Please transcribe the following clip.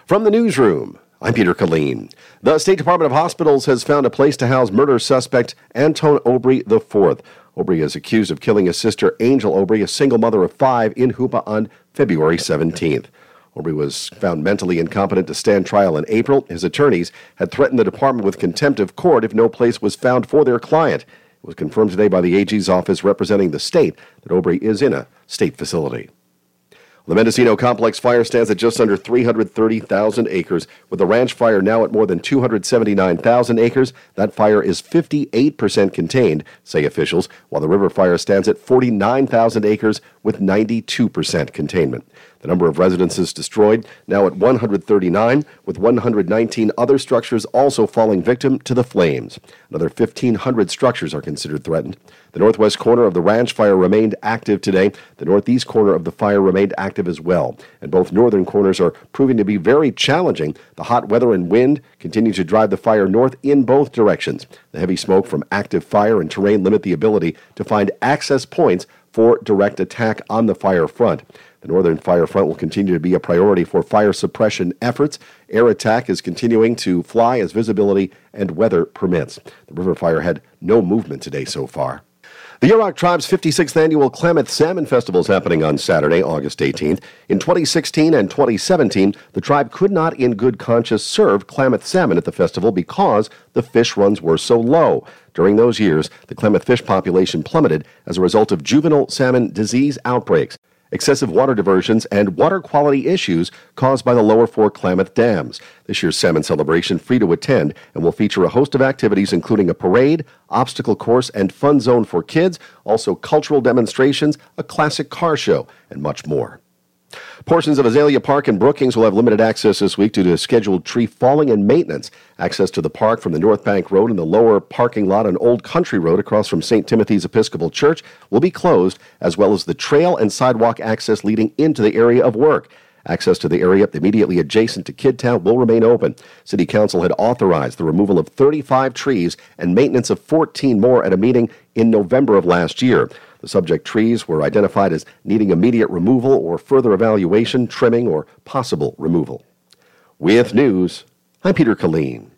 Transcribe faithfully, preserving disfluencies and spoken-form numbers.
From the newsroom, I'm Peter Killeen. The State Department of Hospitals has found a place to house murder suspect Antone Obrey the fourth. Obrey is accused of killing his sister Angel Obrey, a single mother of five, in Hoopa on February seventeenth. Obrey was found mentally incompetent to stand trial in April. His attorneys had threatened the department with contempt of court if no place was found for their client. It was confirmed today by the A G's office representing the state that Obrey is in a state facility. The Mendocino Complex fire stands at just under three hundred thirty thousand acres, with the ranch fire now at more than two hundred seventy-nine thousand acres. That fire is fifty-eight percent contained, say officials, while the river fire stands at forty-nine thousand acres with ninety-two percent containment. The number of residences destroyed now at one hundred thirty-nine, with one hundred nineteen other structures also falling victim to the flames. Another fifteen hundred structures are considered threatened. The northwest corner of the ranch fire remained active today. The northeast corner of the fire remained active as well. And both northern corners are proving to be very challenging. The hot weather and wind continue to drive the fire north in both directions. The heavy smoke from active fire and terrain limit the ability to find access points for direct attack on the fire front. The northern fire front will continue to be a priority for fire suppression efforts. Air attack is continuing to fly as visibility and weather permits. The river fire had no movement today so far. The Yurok Tribe's fifty-sixth Annual Klamath Salmon Festival is happening on Saturday, August eighteenth. In twenty sixteen and twenty seventeen, the tribe could not in good conscience serve Klamath salmon at the festival because the fish runs were so low. During those years, the Klamath fish population plummeted as a result of juvenile salmon disease outbreaks, excessive water diversions, and water quality issues caused by the lower four Klamath dams. This year's salmon celebration, free to attend, and will feature a host of activities including a parade, obstacle course, and fun zone for kids, also cultural demonstrations, a classic car show, and much more. Portions of Azalea Park in Brookings will have limited access this week due to scheduled tree falling and maintenance. Access to the park from the North Bank Road and the lower parking lot on Old Country Road across from Saint Timothy's Episcopal Church will be closed, as well as the trail and sidewalk access leading into the area of work. Access to the area immediately adjacent to Kidtown will remain open. City Council had authorized the removal of thirty-five trees and maintenance of fourteen more at a meeting in November of last year. The subject trees were identified as needing immediate removal or further evaluation, trimming, or possible removal. With news, I'm Peter Killeen.